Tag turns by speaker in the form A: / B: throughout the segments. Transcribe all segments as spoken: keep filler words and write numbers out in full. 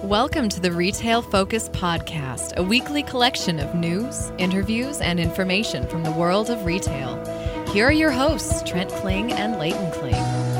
A: Welcome to the Retail Focus Podcast, a weekly collection of news, interviews, and information from the world of retail. Here are your hosts, Trent Kling and Leighton Kling.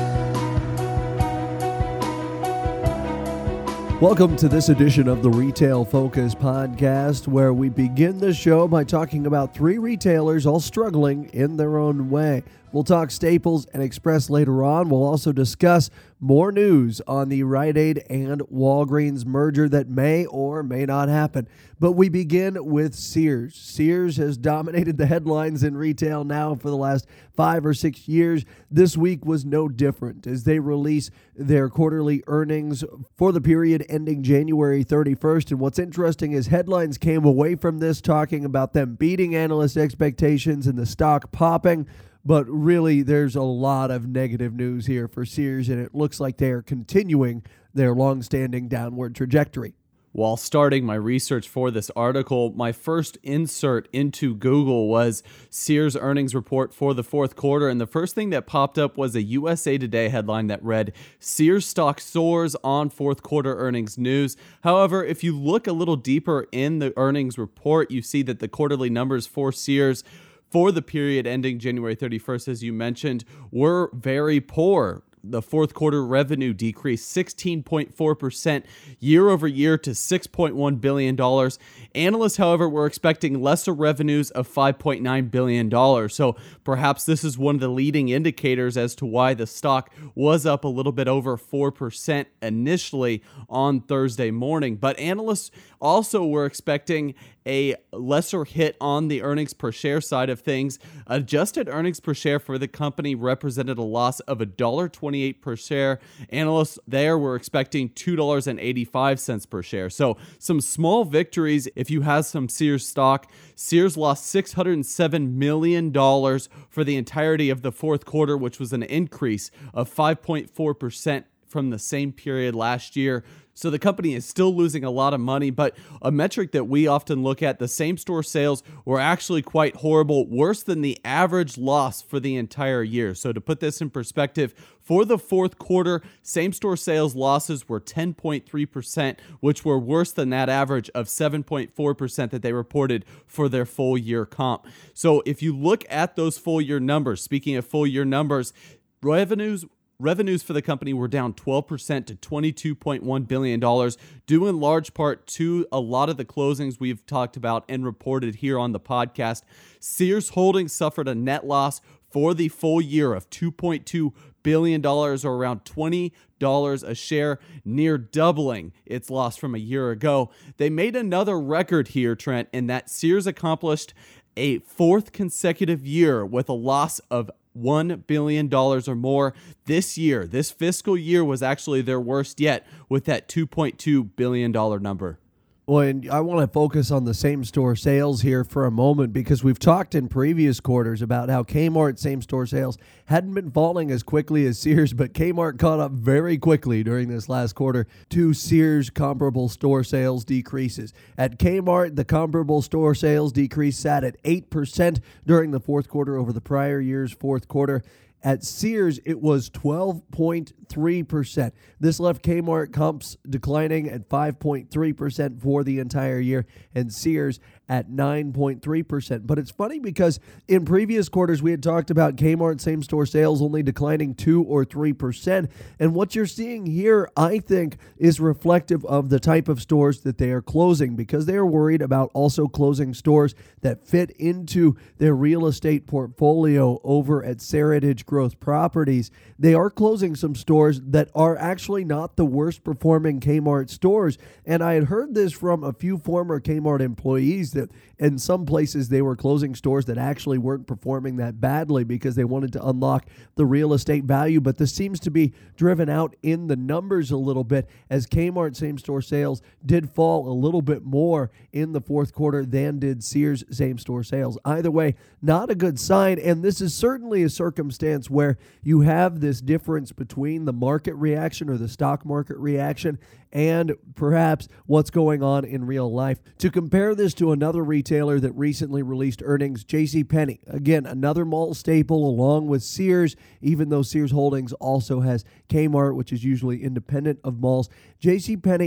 B: Welcome to this edition of the Retail Focus Podcast, where we begin the show by talking about three retailers all struggling in their own way. We'll talk Staples and Express later on. We'll also discuss more news on the Rite Aid and Walgreens merger that may or may not happen. But we begin with Sears. Sears has dominated the headlines in retail now for the last five or six years. This week was no different as they release their quarterly earnings for the period ending January thirty-first. And what's interesting is headlines came away from this talking about them beating analyst expectations and the stock popping. But really, there's a lot of negative news here for Sears, and it looks like they are continuing their long-standing downward trajectory.
C: While starting my research for this article, my first insert into Google was Sears earnings report for the fourth quarter, and the first thing that popped up was a U S A Today headline that read, Sears stock soars on fourth quarter earnings news. However, if you look a little deeper in the earnings report, you see that the quarterly numbers for Sears for the period ending January thirty-first, as you mentioned, were very poor. The fourth quarter revenue decreased sixteen point four percent year over year to six point one billion dollars. Analysts, however, were expecting lesser revenues of five point nine billion dollars. So perhaps this is one of the leading indicators as to why the stock was up a little bit over four percent initially on Thursday morning. But analysts also were expecting a lesser hit on the earnings per share side of things. Adjusted earnings per share for the company represented a loss of one dollar and twenty-eight cents per share. Analysts there were expecting two dollars and eighty-five cents per share. So some small victories if you have some Sears stock. Sears lost six hundred seven million dollars for the entirety of the fourth quarter, which was an increase of five point four percent from the same period last year. So the company is still losing a lot of money, but a metric that we often look at, the same-store sales were actually quite horrible, worse than the average loss for the entire year. So to put this in perspective, for the fourth quarter, same-store sales losses were ten point three percent, which were worse than that average of seven point four percent that they reported for their full-year comp. So if you look at those full-year numbers, speaking of full-year numbers, revenues Revenues for the company were down twelve percent to twenty-two point one billion dollars, due in large part to a lot of the closings we've talked about and reported here on the podcast. Sears Holdings suffered a net loss for the full year of two point two billion dollars, or around twenty dollars a share, near doubling its loss from a year ago. They made another record here, Trent, in that Sears accomplished a fourth consecutive year with a loss of one billion dollars or more. This year, this fiscal year, was actually their worst yet with that two point two billion dollars number.
B: Well, and I want to focus on the same-store sales here for a moment because we've talked in previous quarters about how Kmart same-store sales hadn't been falling as quickly as Sears, but Kmart caught up very quickly during this last quarter to Sears' comparable store sales decreases. At Kmart, the comparable store sales decrease sat at eight percent during the fourth quarter over the prior year's fourth quarter. At Sears, it was twelve point three percent. This left Kmart comps declining at five point three percent for the entire year, and Sears at nine point three percent. But it's funny because in previous quarters, we had talked about Kmart same-store sales only declining two or three percent. And what you're seeing here, I think, is reflective of the type of stores that they are closing, because they are worried about also closing stores that fit into their real estate portfolio over at Seritage Growth Properties. They are closing some stores that are actually not the worst performing Kmart stores. And I had heard this from a few former Kmart employees that in some places they were closing stores that actually weren't performing that badly because they wanted to unlock the real estate value. But this seems to be driven out in the numbers a little bit, as Kmart same-store sales did fall a little bit more in the fourth quarter than did Sears same-store sales. Either way, not a good sign. And this is certainly a circumstance where you have this difference between the market reaction or the stock market reaction and perhaps what's going on in real life. To compare this to another retailer that recently released earnings, JCPenney. Again, another mall staple along with Sears, even though Sears Holdings also has Kmart, which is usually independent of malls. JCPenney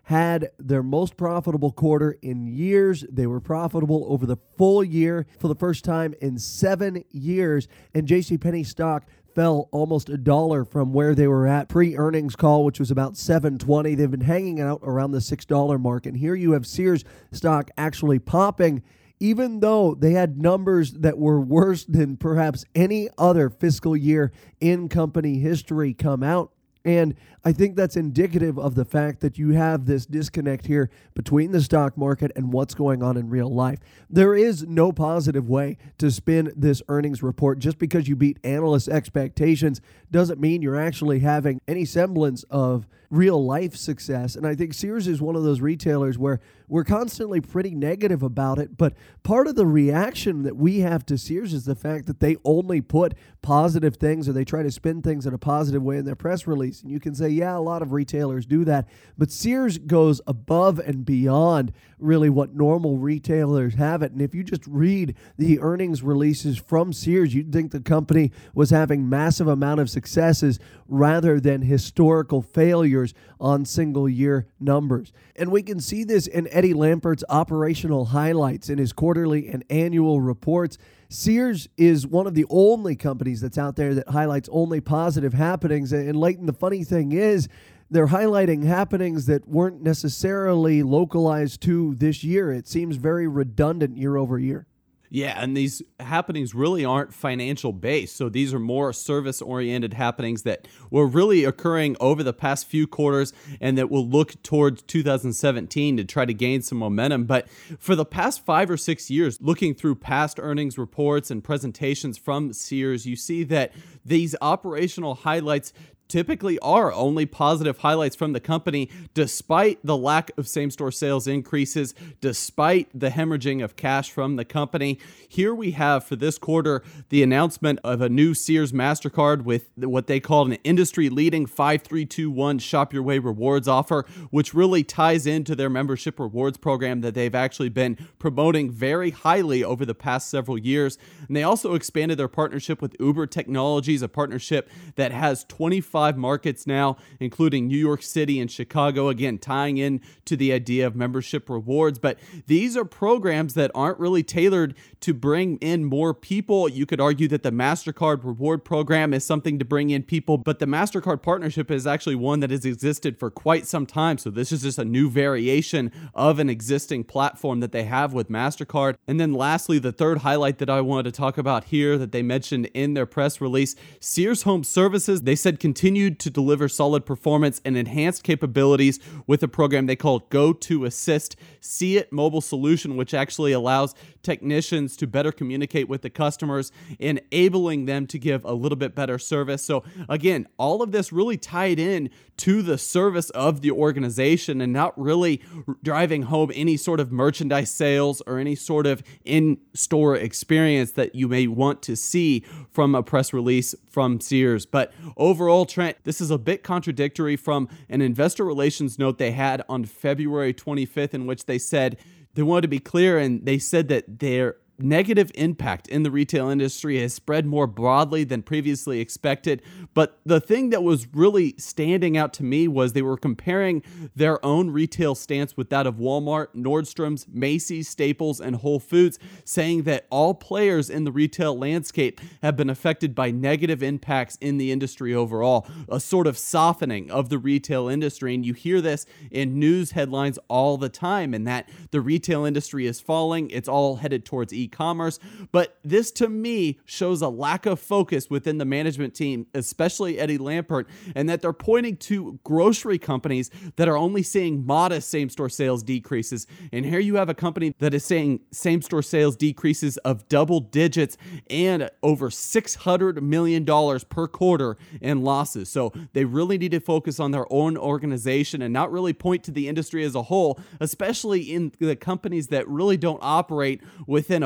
B: had their most profitable quarter in years. They were profitable over the full year for the first time in seven years. And JCPenney stock fell almost a dollar from where they were at pre-earnings call, which was about seven twenty. They've been hanging out around the six dollar mark. And here you have Sears stock actually popping, even though they had numbers that were worse than perhaps any other fiscal year in company history come out. And I think that's indicative of the fact that you have this disconnect here between the stock market and what's going on in real life. There is no positive way to spin this earnings report. Just because you beat analyst expectations doesn't mean you're actually having any semblance of real life success. And I think Sears is one of those retailers where we're constantly pretty negative about it. But part of the reaction that we have to Sears is the fact that they only put positive things, or they try to spin things in a positive way in their press release. And you can say, yeah, a lot of retailers do that. But Sears goes above and beyond really what normal retailers have it. And if you just read the earnings releases from Sears, you'd think the company was having massive amount of successes rather than historical failures on single year numbers. And we can see this in Eddie Lampert's operational highlights in his quarterly and annual reports. Sears is one of the only companies that's out there that highlights only positive happenings. And Leighton, the funny thing is, they're highlighting happenings that weren't necessarily localized to this year. It seems very redundant year over year.
C: Yeah, and these happenings really aren't financial based. So these are more service-oriented happenings that were really occurring over the past few quarters and that will look towards two thousand seventeen to try to gain some momentum. But for the past five or six years, looking through past earnings reports and presentations from Sears, you see that these operational highlights typically are only positive highlights from the company, despite the lack of same-store sales increases, despite the hemorrhaging of cash from the company. Here we have, for this quarter, the announcement of a new Sears MasterCard with what they call an industry-leading five three two one Shop Your Way rewards offer, which really ties into their membership rewards program that they've actually been promoting very highly over the past several years. And they also expanded their partnership with Uber Technologies, a partnership that has twenty-five markets now, including New York City and Chicago, again, tying in to the idea of membership rewards. But these are programs that aren't really tailored to bring in more people. You could argue that the MasterCard reward program is something to bring in people, but the MasterCard partnership is actually one that has existed for quite some time. So this is just a new variation of an existing platform that they have with MasterCard. And then lastly, the third highlight that I wanted to talk about here that they mentioned in their press release, Sears Home Services, they said continue continued to deliver solid performance and enhanced capabilities with a program they call Go to Assist, See It mobile solution, which actually allows technicians to better communicate with the customers, enabling them to give a little bit better service. So again, all of this really tied in to the service of the organization and not really driving home any sort of merchandise sales or any sort of in-store experience that you may want to see from a press release from Sears. But overall, Trent, this is a bit contradictory from an investor relations note they had on February twenty-fifth, in which they said they wanted to be clear, and they said that their negative impact in the retail industry has spread more broadly than previously expected. But the thing that was really standing out to me was they were comparing their own retail stance with that of Walmart, Nordstrom's, Macy's, Staples, and Whole Foods, saying that all players in the retail landscape have been affected by negative impacts in the industry overall, a sort of softening of the retail industry. And you hear this in news headlines all the time, and that the retail industry is falling. It's all headed towards e e-commerce. But this, to me, shows a lack of focus within the management team, especially Eddie Lampert, and that they're pointing to grocery companies that are only seeing modest same-store sales decreases. And here you have a company that is saying same-store sales decreases of double digits and over six hundred million dollars per quarter in losses. So they really need to focus on their own organization and not really point to the industry as a whole, especially in the companies that really don't operate within a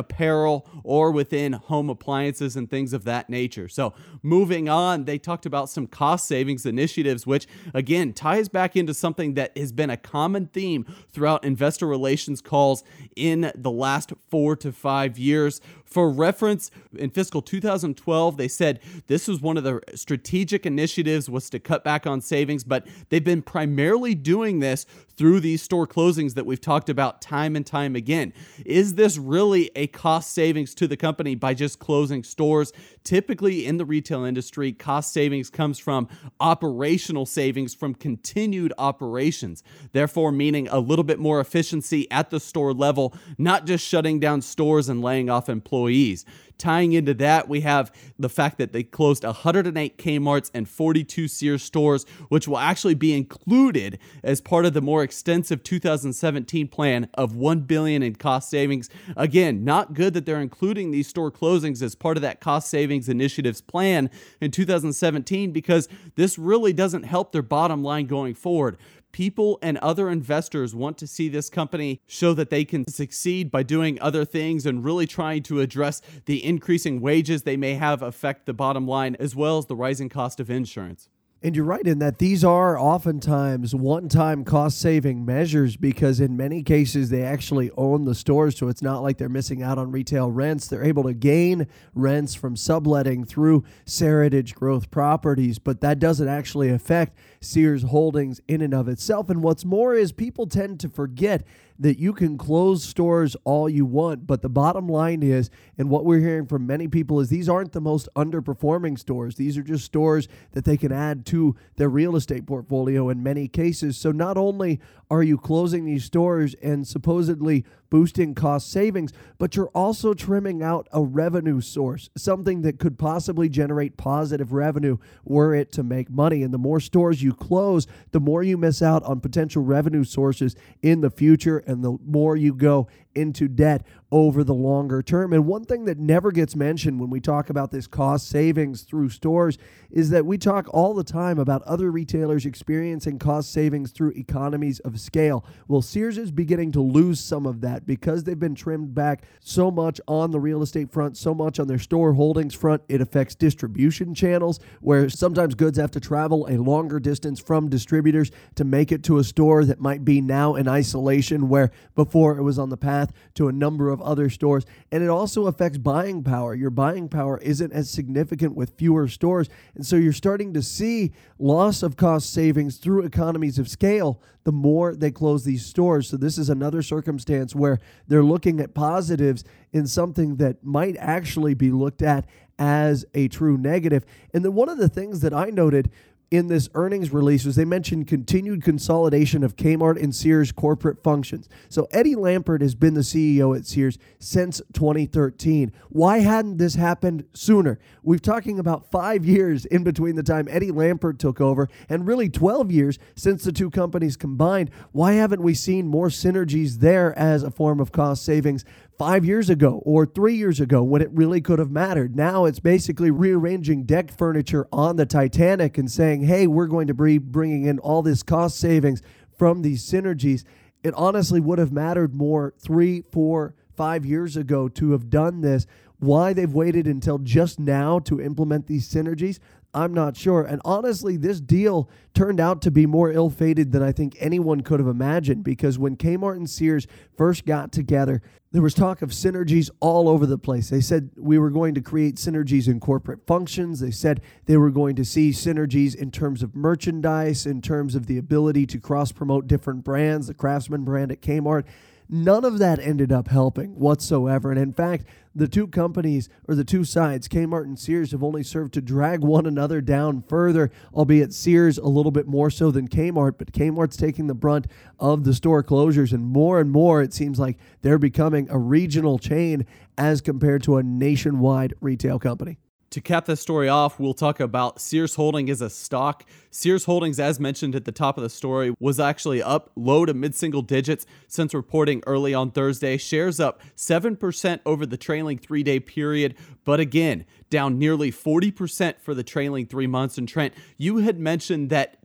C: apparel or within home appliances and things of that nature. So moving on, they talked about some cost savings initiatives, which again ties back into something that has been a common theme throughout investor relations calls in the last four to five years. For reference, in fiscal two thousand twelve, they said this was one of the strategic initiatives was to cut back on savings, but they've been primarily doing this through these store closings that we've talked about time and time again. Is this really a cost savings to the company by just closing stores? Typically in the retail industry, cost savings comes from operational savings from continued operations, therefore meaning a little bit more efficiency at the store level, not just shutting down stores and laying off employees. Tying into that, we have the fact that they closed one hundred eight Kmart's and forty-two Sears stores, which will actually be included as part of the more extensive two thousand seventeen plan of one billion dollars in cost savings. Again, not good that they're including these store closings as part of that cost savings initiatives plan in two thousand seventeen, because this really doesn't help their bottom line going forward. People and other investors want to see this company show that they can succeed by doing other things and really trying to address the increasing wages they may have affect the bottom line, as well as the rising cost of insurance.
B: And you're right in that these are oftentimes one-time cost-saving measures, because in many cases they actually own the stores, so it's not like they're missing out on retail rents. They're able to gain rents from subletting through Seritage Growth Properties, but that doesn't actually affect Sears Holdings in and of itself. And what's more is people tend to forget that you can close stores all you want, but the bottom line is, and what we're hearing from many people, is these aren't the most underperforming stores. These are just stores that they can add to their real estate portfolio in many cases. So not only are you closing these stores and supposedly boosting cost savings, but you're also trimming out a revenue source, something that could possibly generate positive revenue were it to make money. And the more stores you close, the more you miss out on potential revenue sources in the future, and the more you go into debt over the longer term. And one thing that never gets mentioned when we talk about this cost savings through stores is that we talk all the time about other retailers experiencing cost savings through economies of scale. Well, Sears is beginning to lose some of that because they've been trimmed back so much on the real estate front, so much on their store holdings front. It affects distribution channels where sometimes goods have to travel a longer distance from distributors to make it to a store that might be now in isolation, where before it was on the path to a number of other stores. And it also affects buying power. Your buying power isn't as significant with fewer stores. And so you're starting to see loss of cost savings through economies of scale the more they close these stores. So this is another circumstance where they're looking at positives in something that might actually be looked at as a true negative. And then one of the things that I noted in this earnings release was they mentioned continued consolidation of Kmart and Sears corporate functions. So Eddie Lampert has been the C E O at Sears since twenty thirteen. Why hadn't this happened sooner? We're talking about five years in between the time Eddie Lampert took over and really twelve years since the two companies combined. Why haven't we seen more synergies there as a form of cost savings five years ago or three years ago when it really could have mattered? Now it's basically rearranging deck furniture on the Titanic and saying, hey, we're going to be bringing in all this cost savings from these synergies. It honestly would have mattered more three, four, five years ago to have done this. Why they've waited until just now to implement these synergies, I'm not sure. And honestly, this deal turned out to be more ill-fated than I think anyone could have imagined, because when Kmart and Sears first got together, there was talk of synergies all over the place. They said we were going to create synergies in corporate functions. They said they were going to see synergies in terms of merchandise, in terms of the ability to cross-promote different brands, the Craftsman brand at Kmart. None of that ended up helping whatsoever. And in fact, the two companies, or the two sides, Kmart and Sears, have only served to drag one another down further, albeit Sears a little bit more so than Kmart. But Kmart's taking the brunt of the store closures, and more and more it seems like they're becoming a regional chain as compared to a nationwide retail company.
C: To cap this story off, we'll talk about Sears Holdings as a stock. Sears Holdings, as mentioned at the top of the story, was actually up low to mid-single digits since reporting early on Thursday. Shares up seven percent over the trailing three-day period, but again, down nearly forty percent for the trailing three months. And Trent, you had mentioned that the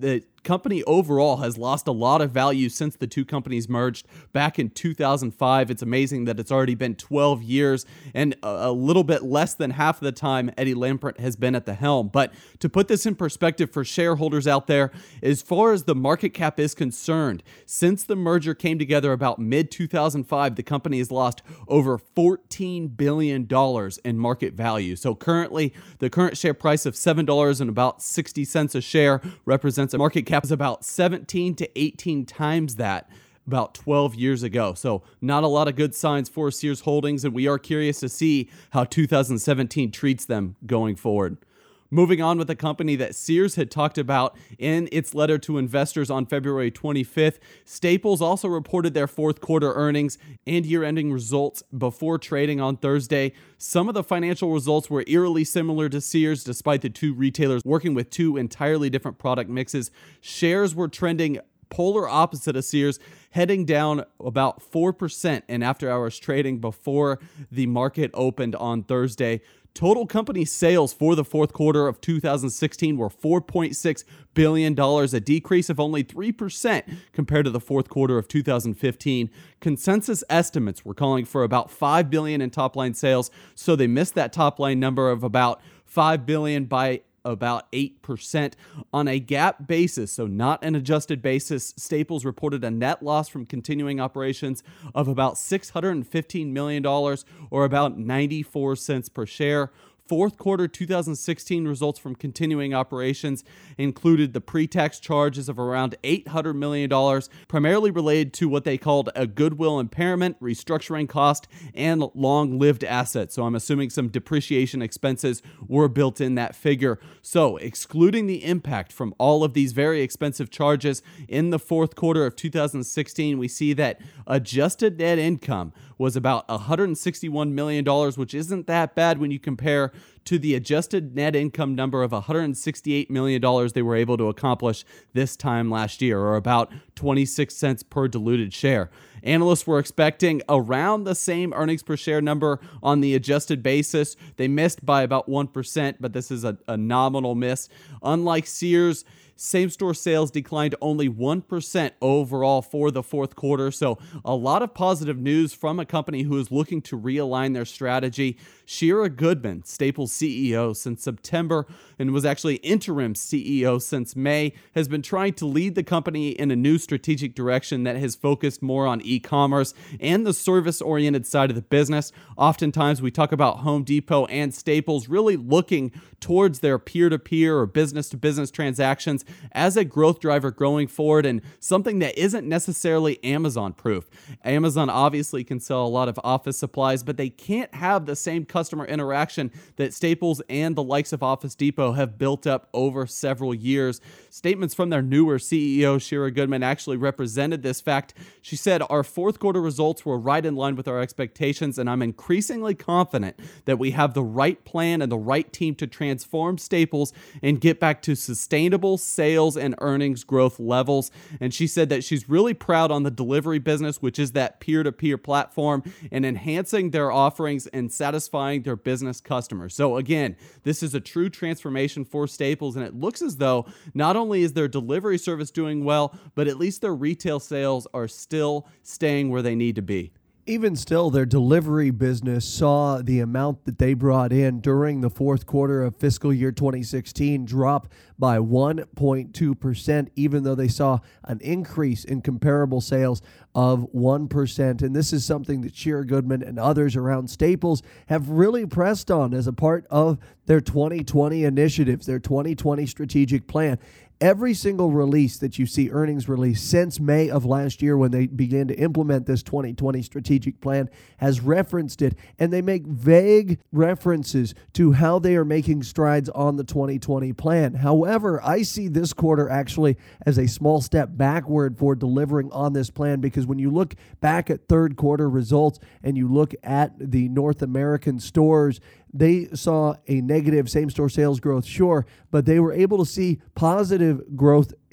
C: company overall has lost a lot of value since the two companies merged back in two thousand five. It's amazing that it's already been twelve years, and a little bit less than half of the time Eddie Lampert has been at the helm. But to put this in perspective for shareholders out there, as far as the market cap is concerned, since the merger came together about mid two thousand five, the company has lost over fourteen billion dollars in market value. So currently, the current share price of seven dollars and about sixty cents a share represents a market cap is about seventeen to eighteen times that about twelve years ago. So not a lot of good signs for Sears Holdings, and we are curious to see how two thousand seventeen treats them going forward. Moving on with a company that Sears had talked about in its letter to investors on February twenty-fifth, Staples also reported their fourth quarter earnings and year-ending results before trading on Thursday. Some of the financial results were eerily similar to Sears, despite the two retailers working with two entirely different product mixes. Shares were trending polar opposite of Sears, heading down about four percent in after-hours trading before the market opened on Thursday. Total company sales for the fourth quarter of two thousand sixteen were four point six billion dollars, a decrease of only three percent compared to the fourth quarter of two thousand fifteen. Consensus estimates were calling for about five billion dollars in top-line sales, so they missed that top-line number of about five billion dollars by about eight percent. On a GAAP basis, so not an adjusted basis, Staples reported a net loss from continuing operations of about six hundred fifteen million dollars, or about ninety-four cents per share. Fourth quarter two thousand sixteen results from continuing operations included the pre-tax charges of around eight hundred million dollars, primarily related to what they called a goodwill impairment, restructuring cost, and long-lived assets. So I'm assuming some depreciation expenses were built in that figure. So excluding the impact from all of these very expensive charges in the fourth quarter of two thousand sixteen, we see that adjusted net income was about one hundred sixty-one million dollars, which isn't that bad when you compare to the adjusted net income number of one hundred sixty-eight million dollars they were able to accomplish this time last year, or about twenty-six cents per diluted share. Analysts were expecting around the same earnings per share number on the adjusted basis. They missed by about one percent, but this is a, a nominal miss. Unlike Sears, same-store sales declined only one percent overall for the fourth quarter. So a lot of positive news from a company who is looking to realign their strategy. Shira Goodman, Staples C E O since September and was actually interim C E O since May, has been trying to lead the company in a new strategic direction that has focused more on e-commerce and the service-oriented side of the business. Oftentimes we talk about Home Depot and Staples really looking towards their peer-to-peer or business-to-business transactions as a growth driver going forward, and something that isn't necessarily Amazon-proof. Amazon obviously can sell a lot of office supplies, but they can't have the same customer interaction that Staples and the likes of Office Depot have built up over several years. Statements from their newer C E O, Shira Goodman, actually represented this fact. She said, "Our fourth quarter results were right in line with our expectations, and I'm increasingly confident that we have the right plan and the right team to transform Staples and get back to sustainable sales and earnings growth levels." And she said that she's really proud on the delivery business, which is that peer-to-peer platform, and enhancing their offerings and satisfying their business customers. So again, this is a true transformation for Staples, and it looks as though not only is their delivery service doing well, but at least their retail sales are still staying where they need to be.
B: Even still, their delivery business saw the amount that they brought in during the fourth quarter of fiscal year twenty sixteen drop by one point two percent, even though they saw an increase in comparable sales of one percent. And this is something that Shira Goodman and others around Staples have really pressed on as a part of their twenty twenty initiatives, their twenty twenty strategic plan. Every single release that you see, earnings release, since May of last year when they began to implement this twenty twenty strategic plan, has referenced it, and they make vague references to how they are making strides on the twenty twenty plan. However, I see this quarter actually as a small step backward for delivering on this plan, because when you look back at third quarter results and you look at the North American stores, they saw a negative same-store sales growth, sure, but they were able to see positive growth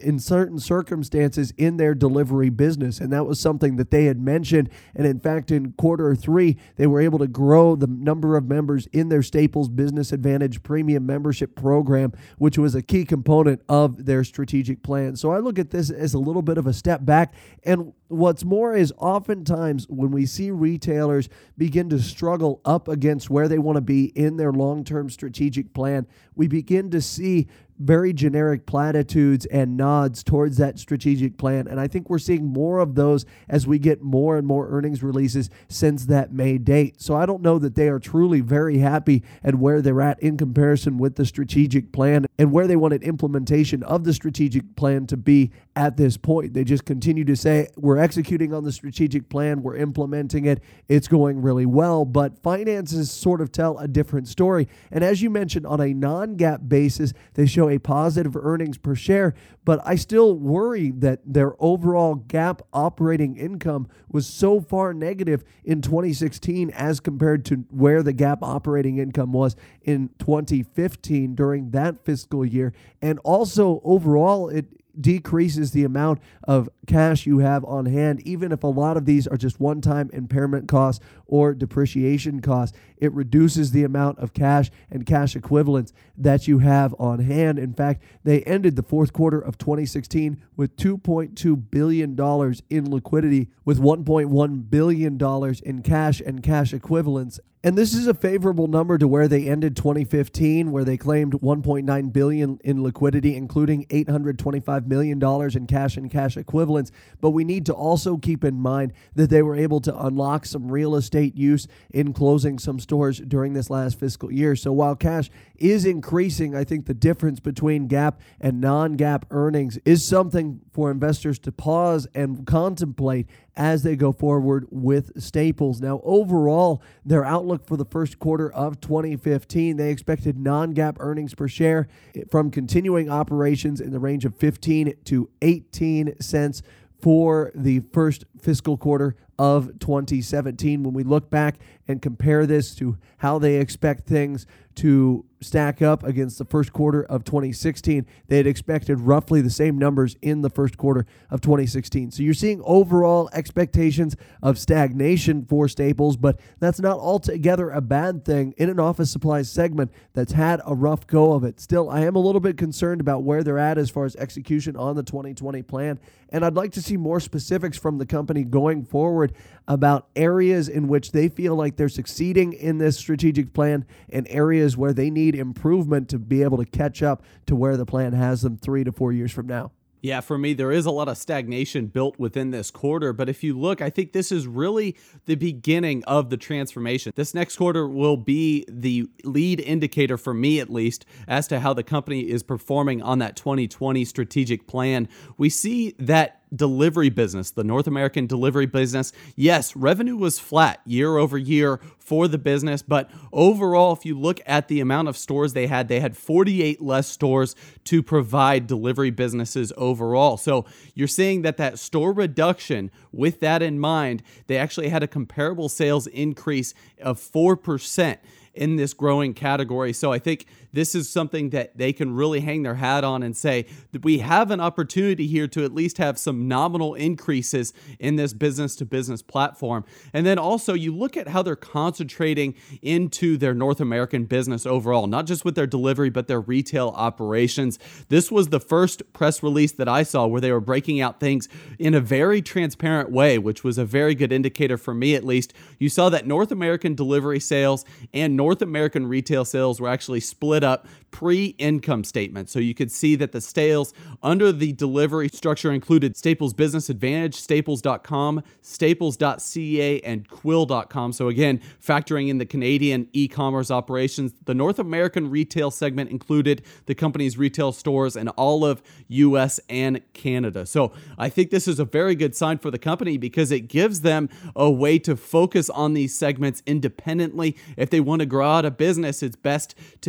B: in certain circumstances in their delivery business. And that was something that they had mentioned. And in fact, in quarter three, they were able to grow the number of members in their Staples Business Advantage Premium Membership Program, which was a key component of their strategic plan. So I look at this as a little bit of a step back. And what's more is oftentimes when we see retailers begin to struggle up against where they want to be in their long-term strategic plan, we begin to see very generic platitudes and nods towards that strategic plan. And I think we're seeing more of those as we get more and more earnings releases since that May date. So I don't know that they are truly very happy at where they're at in comparison with the strategic plan and where they wanted implementation of the strategic plan to be at this point. They just continue to say, we're executing on the strategic plan, we're implementing it, it's going really well, but finances sort of tell a different story. And as you mentioned, on a non-GAAP basis, they show a positive earnings per share, but I still worry that their overall GAAP operating income was so far negative in twenty sixteen as compared to where the GAAP operating income was in twenty fifteen during that fiscal year. And also overall, it decreases the amount of cash you have on hand, even if a lot of these are just one-time impairment costs or depreciation costs. It reduces the amount of cash and cash equivalents that you have on hand. In fact, they ended the fourth quarter of twenty sixteen with two point two billion dollars in liquidity, with one point one billion dollars in cash and cash equivalents. And this is a favorable number to where they ended twenty fifteen, where they claimed one point nine billion dollars in liquidity, including eight hundred twenty-five million dollars in cash and cash equivalents. But we need to also keep in mind that they were able to unlock some real estate use in closing some stores during this last fiscal year. So while cash is increasing, I think the difference between GAAP and non-GAAP earnings is something for investors to pause and contemplate as they go forward with Staples. Now, overall, their outlook for the first quarter of twenty fifteen, they expected non-GAAP earnings per share from continuing operations in the range of fifteen to eighteen cents for the first fiscal quarter of twenty seventeen. When we look back and compare this to how they expect things to stack up against the first quarter of twenty sixteen, they had expected roughly the same numbers in the first quarter of twenty sixteen. So you're seeing overall expectations of stagnation for Staples, but that's not altogether a bad thing in an office supplies segment that's had a rough go of it. Still, I am a little bit concerned about where they're at as far as execution on the twenty twenty plan, and I'd like to see more specifics from the company going forward about areas in which they feel like they're succeeding in this strategic plan and areas where they need improvement to be able to catch up to where the plan has them three to four years from now.
C: Yeah, for me, there is a lot of stagnation built within this quarter. But if you look, I think this is really the beginning of the transformation. This next quarter will be the lead indicator, for me at least, as to how the company is performing on that twenty twenty strategic plan. We see that delivery business, the North American delivery business, yes, revenue was flat year over year for the business, but overall, if you look at the amount of stores they had, they had forty-eight less stores to provide delivery businesses overall. So you're seeing that that store reduction, with that in mind, they actually had a comparable sales increase of four percent in this growing category. So I think this is something that they can really hang their hat on and say that we have an opportunity here to at least have some nominal increases in this business to business platform. And then also you look at how they're concentrating into their North American business overall, not just with their delivery, but their retail operations. This was the first press release that I saw where they were breaking out things in a very transparent way, which was a very good indicator for me at least. You saw that North American delivery sales and North American retail sales were actually split up pre-income statement. So you could see that the sales under the delivery structure included Staples Business Advantage, Staples dot com, Staples dot C A, and Quill dot com. So again, factoring in the Canadian e-commerce operations, the North American retail segment included the company's retail stores in all of U S and Canada. So I think this is a very good sign for the company because it gives them a way to focus on these segments independently. If they want to grow out a business, it's best to have the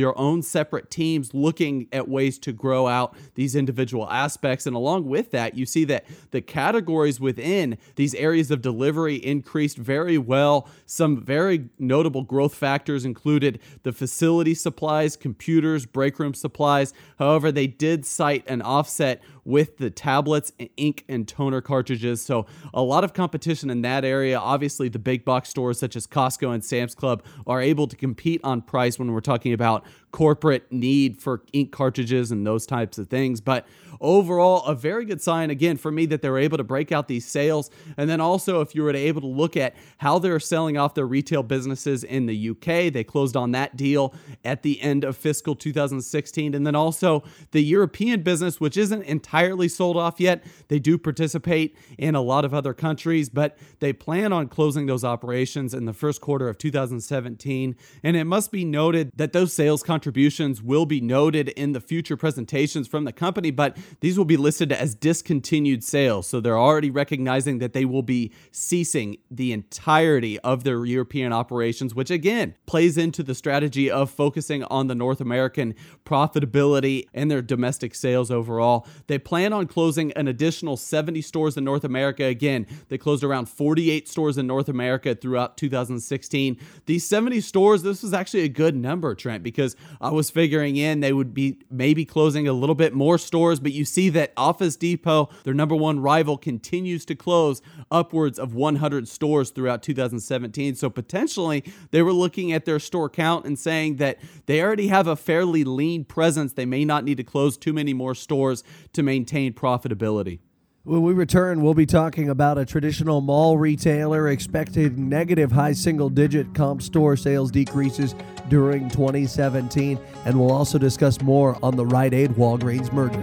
C: their own separate teams looking at ways to grow out these individual aspects. And along with that, you see that the categories within these areas of delivery increased very well. Some very notable growth factors included the facility supplies, computers, break room supplies. However, they did cite an offset with the tablets, ink, and toner cartridges. So a lot of competition in that area. Obviously, the big box stores such as Costco and Sam's Club are able to compete on price when we're talking about corporate need for ink cartridges and those types of things. But overall, a very good sign, again, for me that they're able to break out these sales. And then also, if you were able to look at how they're selling off their retail businesses in the U K, they closed on that deal at the end of fiscal two thousand sixteen. And then also the European business, which isn't entirely sold off yet. They do participate in a lot of other countries, but they plan on closing those operations in the first quarter of two thousand seventeen. And it must be noted that those sales contributions will be noted in the future presentations from the company, but these will be listed as discontinued sales. So they're already recognizing that they will be ceasing the entirety of their European operations, which again plays into the strategy of focusing on the North American profitability and their domestic sales overall. They plan on closing an additional seventy stores in North America. Again, they closed around forty-eight stores in North America throughout two thousand sixteen. These seventy stores, this was actually a good number, Trent, because I was figuring in they would be maybe closing a little bit more stores, but you see that Office Depot, their number one rival, continues to close upwards of one hundred stores throughout two thousand seventeen. So potentially they were looking at their store count and saying that they already have a fairly lean presence. They may not need to close too many more stores to maintain profitability.
B: When we return, we'll be talking about a traditional mall retailer expected negative high single-digit comp store sales decreases during twenty seventeen, and we'll also discuss more on the Rite Aid-Walgreens merger.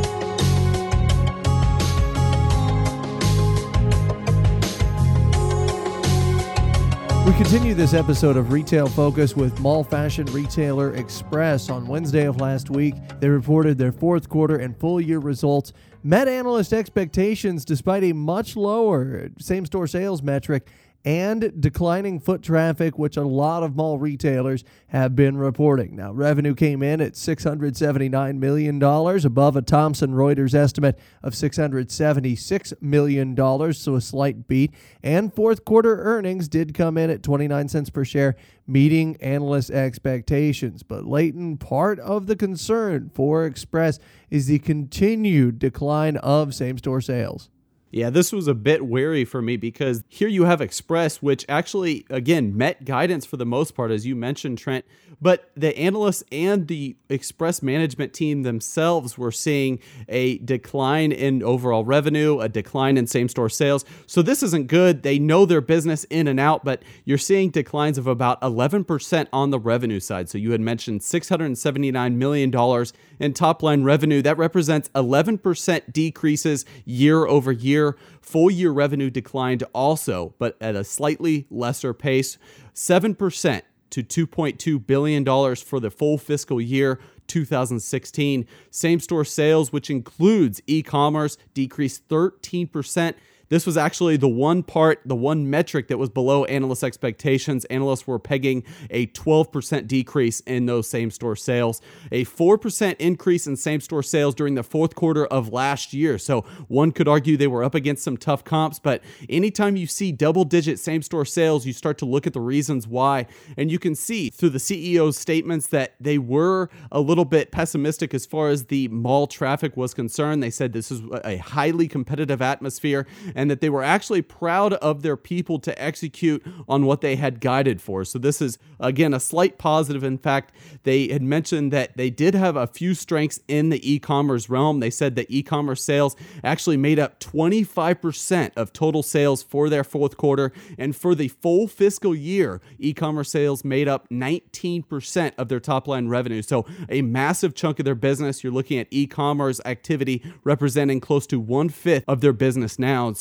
B: We continue this episode of Retail Focus with mall fashion retailer Express. On Wednesday of last week, they reported their fourth quarter and full year results met analyst expectations despite a much lower same-store sales metric and declining foot traffic, which a lot of mall retailers have been reporting. Now, revenue came in at six hundred seventy-nine million dollars, above a Thomson Reuters estimate of six hundred seventy-six million dollars, so a slight beat. And fourth quarter earnings did come in at twenty-nine cents per share, meeting analyst expectations. But Leighton, part of the concern for Express is the continued decline of same-store sales.
C: Yeah, this was a bit wary for me because here you have Express, which actually, again, met guidance for the most part, as you mentioned, Trent. But the analysts and the Express management team themselves were seeing a decline in overall revenue, a decline in same-store sales. So this isn't good. They know their business in and out, but you're seeing declines of about eleven percent on the revenue side. So you had mentioned six hundred seventy-nine million dollars in top-line revenue. That represents eleven percent decreases year over year. Full year revenue declined also, but at a slightly lesser pace, seven percent to two point two billion dollars for the full fiscal year two thousand sixteen. Same-store sales, which includes e-commerce, decreased thirteen percent. This was actually the one part, the one metric that was below analyst expectations. Analysts were pegging a twelve percent decrease in those same-store sales, a four percent increase in same-store sales during the fourth quarter of last year. So one could argue they were up against some tough comps, but anytime you see double-digit same-store sales, you start to look at the reasons why, and you can see through the C E O's statements that they were a little bit pessimistic as far as the mall traffic was concerned. They said this is a highly competitive atmosphere, and that they were actually proud of their people to execute on what they had guided for. So this is, again, a slight positive. In fact, they had mentioned that they did have a few strengths in the e-commerce realm. They said that e-commerce sales actually made up twenty-five percent of total sales for their fourth quarter. And for the full fiscal year, e-commerce sales made up nineteen percent of their top-line revenue. So a massive chunk of their business. You're looking at e-commerce activity representing close to one-fifth of their business now. And so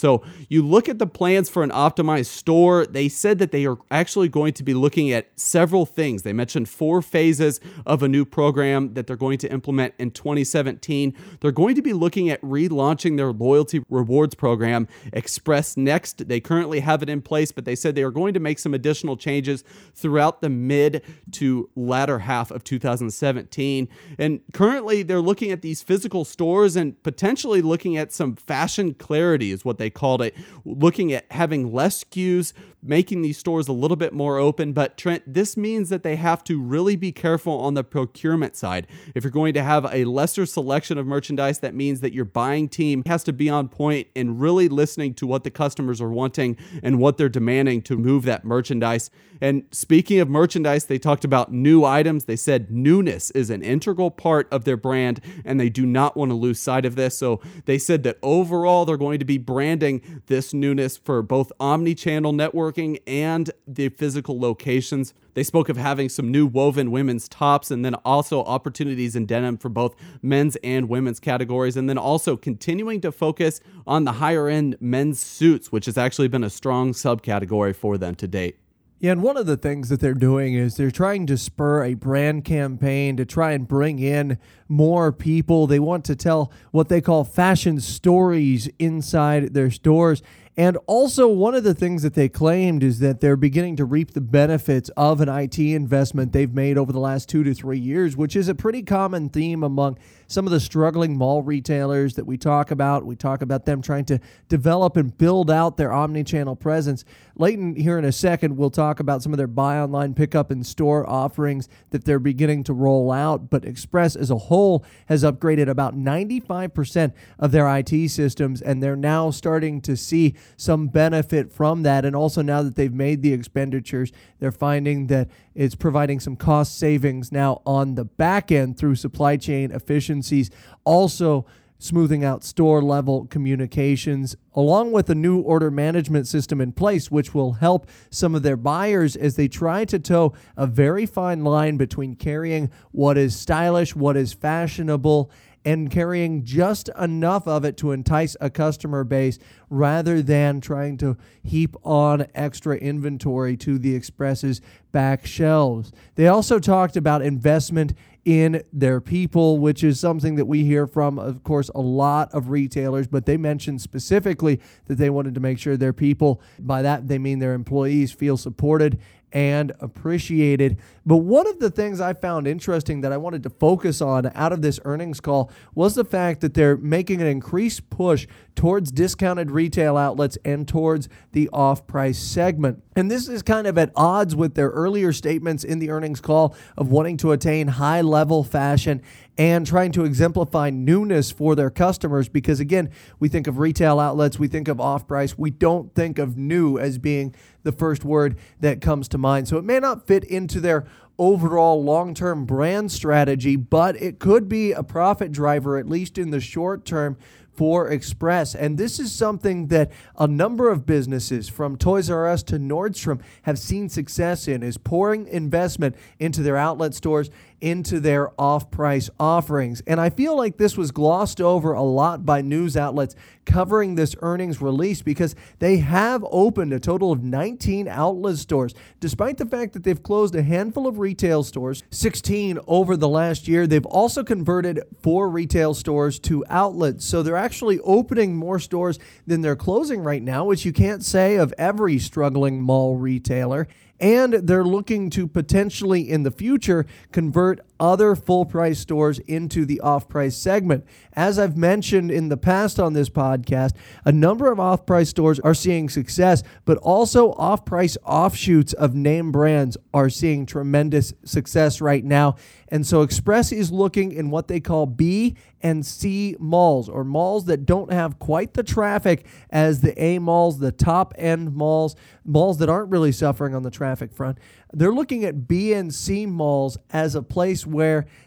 C: So you look at the plans for an optimized store, they said that they are actually going to be looking at several things. They mentioned four phases of a new program that they're going to implement in twenty seventeen. They're going to be looking at relaunching their loyalty rewards program, Express Next. They currently have it in place, but they said they are going to make some additional changes throughout the mid to latter half of two thousand seventeen. And currently they're looking at these physical stores and potentially looking at some fashion clarity is what they called it, looking at having less S K Us, making these stores a little bit more open. But Trent, this means that they have to really be careful on the procurement side. If you're going to have a lesser selection of merchandise, that means that your buying team has to be on point and really listening to what the customers are wanting and what they're demanding to move that merchandise. And speaking of merchandise, they talked about new items. They said newness is an integral part of their brand, and they do not want to lose sight of this. So they said that overall, they're going to be branding this newness for both omni-channel networking and the physical locations. They spoke of having some new woven women's tops and then also opportunities in denim for both men's and women's categories. And then also continuing to focus on the higher end men's suits, which has actually been a strong subcategory for them to date.
B: Yeah, and one of the things that they're doing is they're trying to spur a brand campaign to try and bring in more people. They want to tell what they call fashion stories inside their stores. And also, one of the things that they claimed is that they're beginning to reap the benefits of an I T investment they've made over the last two to three years, which is a pretty common theme among some of the struggling mall retailers that we talk about. We talk about them trying to develop and build out their omni-channel presence. Leighton, here in a second, we'll talk about some of their buy online, pick up in store offerings that they're beginning to roll out. But Express as a whole has upgraded about ninety-five percent of their I T systems, and they're now starting to see some benefit from that. And also, now that they've made the expenditures, they're finding that it's providing some cost savings now on the back end through supply chain efficiencies, also smoothing out store level communications, along with a new order management system in place, which will help some of their buyers as they try to toe a very fine line between carrying what is stylish, what is fashionable, and carrying just enough of it to entice a customer base rather than trying to heap on extra inventory to the Express's back shelves. They also talked about investment in their people, which is something that we hear from, of course, a lot of retailers, but they mentioned specifically that they wanted to make sure their people, by that they mean their employees, feel supported and appreciated. But one of the things I found interesting that I wanted to focus on out of this earnings call was the fact that they're making an increased push towards discounted retail outlets and towards the off-price segment. And this is kind of at odds with their earlier statements in the earnings call of wanting to attain high-level fashion and trying to exemplify newness for their customers, because again, we think of retail outlets, we think of off-price, we don't think of new as being the first word that comes to mind. So it may not fit into their overall long-term brand strategy, but it could be a profit driver, at least in the short term, for Express. And this is something that a number of businesses, from Toys R Us to Nordstrom, have seen success in, is pouring investment into their outlet stores, into their off-price offerings. And I feel like this was glossed over a lot by news outlets covering this earnings release, because they have opened a total of nineteen outlet stores. Despite the fact that they've closed a handful of retail stores, sixteen over the last year, they've also converted four retail stores to outlets. So they're actually opening more stores than they're closing right now, which you can't say of every struggling mall retailer. And they're looking to potentially, in the future, convert other full-price stores into the off-price segment. As I've mentioned in the past on this podcast, a number of off-price stores are seeing success, but also off-price offshoots of name brands are seeing tremendous success right now. And so Express is looking in what they call B and C malls, or malls that don't have quite the traffic as the A malls, the top-end malls, malls that aren't really suffering on the traffic front. They're looking at B and C malls as a place where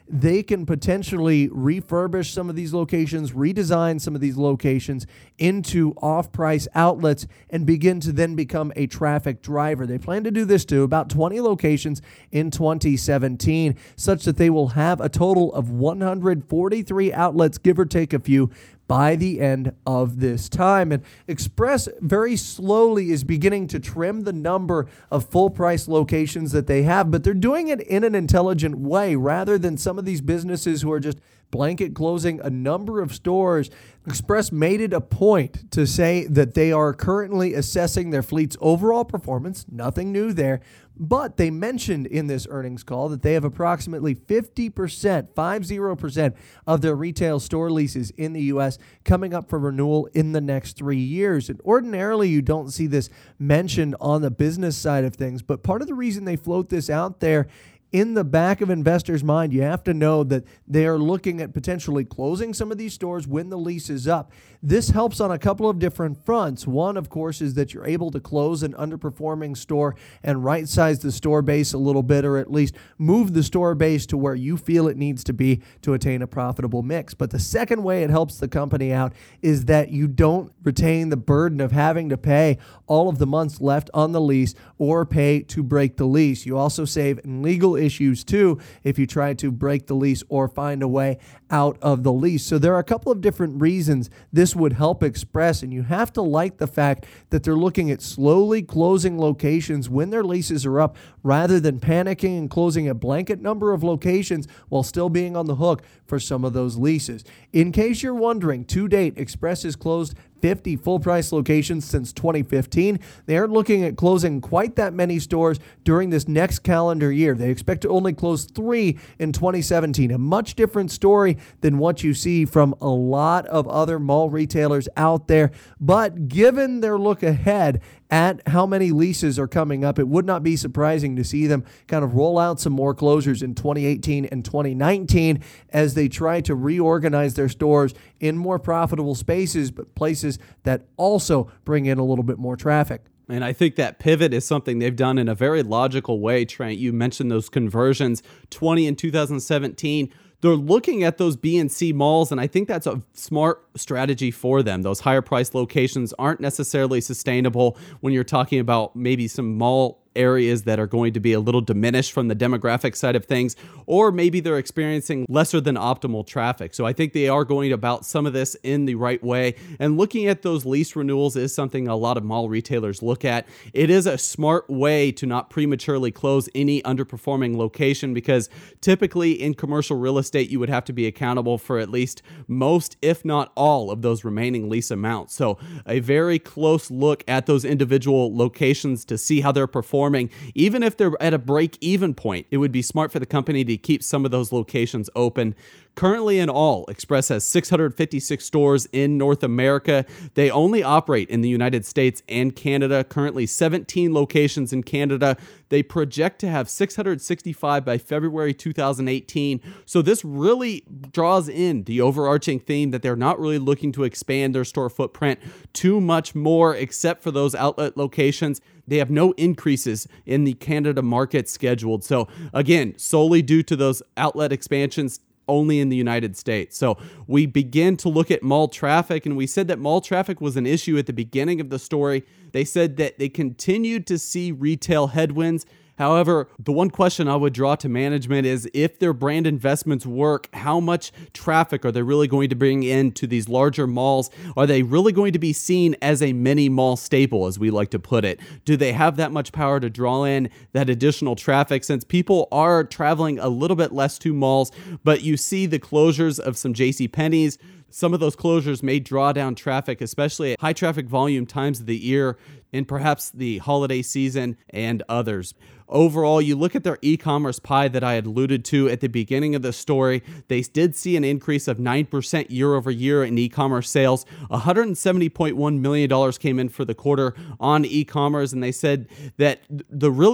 B: they can potentially refurbish some of these locations, redesign some of these locations into off-price outlets and begin to then become a traffic driver. They plan to do this to about twenty locations in twenty seventeen, such that they will have a total of one hundred forty-three outlets, give or take a few, by the end of this time. And Express very slowly is beginning to trim the number of full-price locations that they have, but they're doing it in an intelligent way rather than some of these businesses who are just blanket closing a number of stores. Express made it a point to say that they are currently assessing their fleet's overall performance, nothing new there, but they mentioned in this earnings call that they have approximately fifty percent, fifty percent of their retail store leases in the U S coming up for renewal in the next three years. And ordinarily, you don't see this mentioned on the business side of things, but part of the reason they float this out there in the back of investors' mind, you have to know that they are looking at potentially closing some of these stores when the lease is up. This helps on a couple of different fronts. One, of course, is that you're able to close an underperforming store and right-size the store base a little bit, or at least move the store base to where you feel it needs to be to attain a profitable mix. But the second way it helps the company out is that you don't retain the burden of having to pay all of the months left on the lease or pay to break the lease. You also save in legal issues too if you try to break the lease or find a way out of the lease. So there are a couple of different reasons this would help Express, and you have to like the fact that they're looking at slowly closing locations when their leases are up rather than panicking and closing a blanket number of locations while still being on the hook for some of those leases. In case you're wondering, to date, Express has closed fifty full-price locations since twenty fifteen. They aren't looking at closing quite that many stores during this next calendar year. They expect to only close three in twenty seventeen, a much different story than what you see from a lot of other mall retailers out there. But given their look ahead at how many leases are coming up, it would not be surprising to see them kind of roll out some more closures in twenty eighteen and twenty nineteen as they try to reorganize their stores in more profitable spaces, but places that also bring in a little bit more traffic.
C: And I think that pivot is something they've done in a very logical way, Trent. You mentioned those conversions, twenty in two thousand seventeen. They're looking at those B and C malls, and I think that's a smart strategy for them. Those higher priced locations aren't necessarily sustainable when you're talking about maybe some mall areas that are going to be a little diminished from the demographic side of things, or maybe they're experiencing lesser than optimal traffic. So I think they are going about some of this in the right way. And looking at those lease renewals is something a lot of mall retailers look at. It is a smart way to not prematurely close any underperforming location, because typically in commercial real estate, you would have to be accountable for at least most, if not all, of those remaining lease amounts. So a very close look at those individual locations to see how they're performing. Even if they're at a break-even point, it would be smart for the company to keep some of those locations open. Currently in all, Express has six hundred fifty-six stores in North America. They only operate in the United States and Canada, currently seventeen locations in Canada. They project to have six hundred sixty-five by February two thousand eighteen. So this really draws in the overarching theme that they're not really looking to expand their store footprint too much more, except for those outlet locations. They have no increases in the Canada market scheduled. So again, solely due to those outlet expansions only in the United States. So we begin to look at mall traffic, and we said that mall traffic was an issue at the beginning of the story. They said that they continued to see retail headwinds. However, the one question I would draw to management is, if their brand investments work, how much traffic are they really going to bring into these larger malls? Are they really going to be seen as a mini mall staple, as we like to put it? Do they have that much power to draw in that additional traffic, since people are traveling a little bit less to malls, but you see the closures of some JCPenney's? Some of those closures may draw down traffic, especially at high traffic volume times of the year, in perhaps the holiday season and others. Overall, you look at their e-commerce pie that I had alluded to at the beginning of the story. They did see an increase of nine percent year over year in e-commerce sales. one hundred seventy point one million dollars came in for the quarter on e-commerce, and they said that the really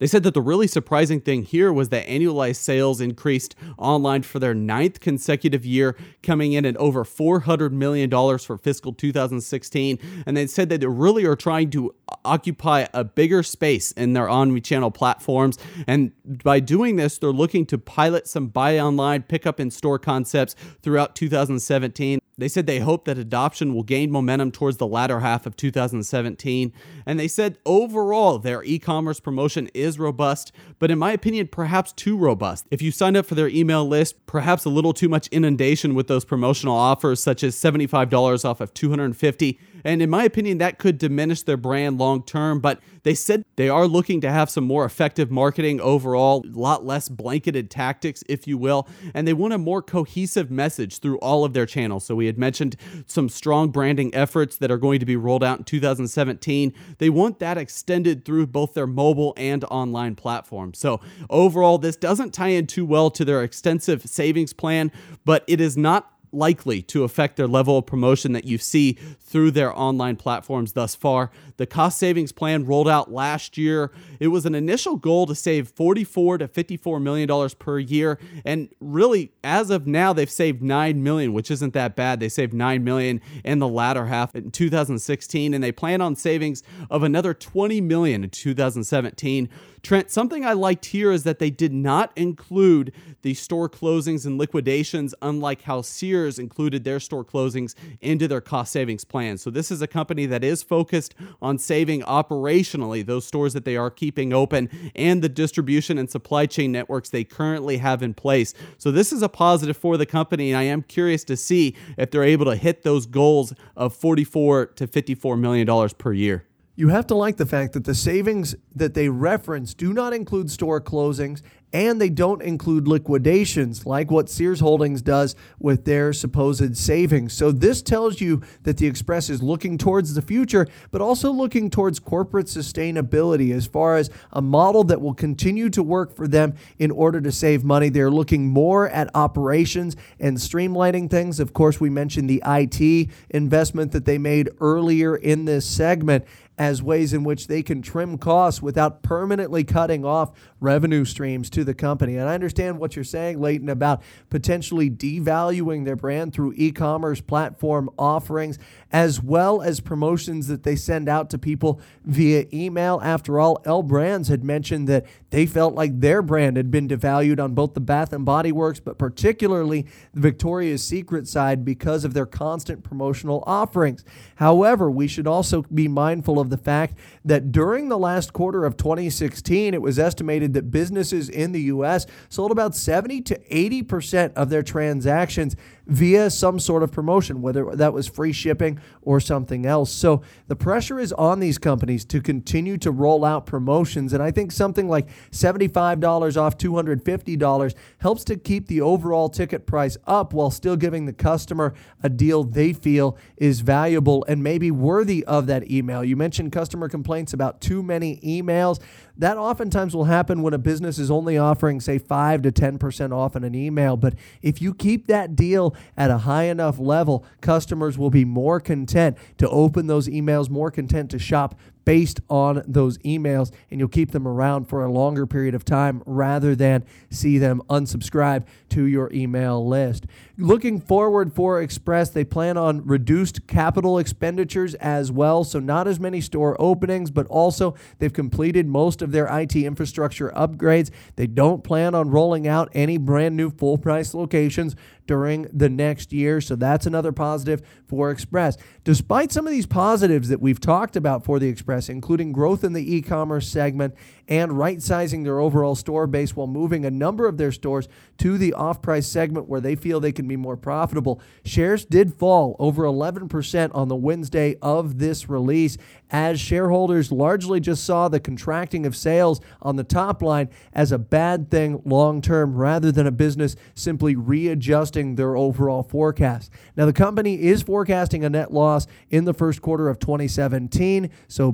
C: They said that the really surprising thing here was that annualized sales increased online for their ninth consecutive year, coming in at over four hundred million dollars for fiscal two thousand sixteen. And they said that they really are trying to occupy a bigger space in their omni-channel platforms. And by doing this, they're looking to pilot some buy online, pick up in store concepts throughout two thousand seventeen. They said they hope that adoption will gain momentum towards the latter half of two thousand seventeen. And they said overall, their e-commerce promotion is robust, but in my opinion, perhaps too robust. If you signed up for their email list, perhaps a little too much inundation with those promotional offers, such as seventy-five dollars off of two hundred fifty dollars. And in my opinion, that could diminish their brand long term, but they said they are looking to have some more effective marketing overall, a lot less blanketed tactics, if you will, and they want a more cohesive message through all of their channels. So we had mentioned some strong branding efforts that are going to be rolled out in two thousand seventeen. They want that extended through both their mobile and online platforms. So overall, this doesn't tie in too well to their extensive savings plan, but it is not likely to affect their level of promotion that you see through their online platforms thus far. The cost savings plan rolled out last year. It was an initial goal to save forty-four to fifty-four million dollars per year. And really, as of now, they've saved nine million dollars, which isn't that bad. They saved nine million dollars in the latter half in two thousand sixteen, and they plan on savings of another twenty million dollars in two thousand seventeen. Trent, something I liked here is that they did not include the store closings and liquidations, unlike how Sears included their store closings into their cost savings plan. So this is a company that is focused on saving operationally those stores that they are keeping open and the distribution and supply chain networks they currently have in place. So this is a positive for the company, and I am curious to see if they're able to hit those goals of forty-four to fifty-four million dollars per year.
B: You have to like the fact that the savings that they reference do not include store closings, and they don't include liquidations like what Sears Holdings does with their supposed savings. So this tells you that the Express is looking towards the future, but also looking towards corporate sustainability as far as a model that will continue to work for them in order to save money. They're looking more at operations and streamlining things. Of course, we mentioned the I T investment that they made earlier in this segment as ways in which they can trim costs without permanently cutting off revenue streams to the company. And I understand what you're saying, Leighton, about potentially devaluing their brand through e-commerce platform offerings, as well as promotions that they send out to people via email. After all, L Brands had mentioned that they felt like their brand had been devalued on both the Bath and Body Works, but particularly the Victoria's Secret side because of their constant promotional offerings. However, we should also be mindful of the fact that during the last quarter of twenty sixteen, it was estimated that businesses in the U S sold about seventy to eighty percent of their transactions via some sort of promotion, whether that was free shipping or something else. So the pressure is on these companies to continue to roll out promotions. And I think something like seventy-five dollars off two hundred fifty dollars helps to keep the overall ticket price up while still giving the customer a deal they feel is valuable and maybe worthy of that email. You mentioned customer complaints about too many emails. That oftentimes will happen when a business is only offering, say, five to ten percent off in an email. But if you keep that deal at a high enough level, customers will be more content to open those emails, more content to shop based on those emails, and you'll keep them around for a longer period of time rather than see them unsubscribe to your email list. Looking forward for Express, they plan on reduced capital expenditures as well, so not as many store openings, but also they've completed most of their I T infrastructure upgrades. They don't plan on rolling out any brand new full price locations during the next year, so that's another positive for Express. Despite some of these positives that we've talked about for the Express, including growth in the e-commerce segment and right-sizing their overall store base while moving a number of their stores to the off-price segment where they feel they can be more profitable, shares did fall over eleven percent on the Wednesday of this release, as shareholders largely just saw the contracting of sales on the top line as a bad thing long-term rather than a business simply readjusting their overall forecast. Now, the company is forecasting a net loss in the first quarter of twenty seventeen, so be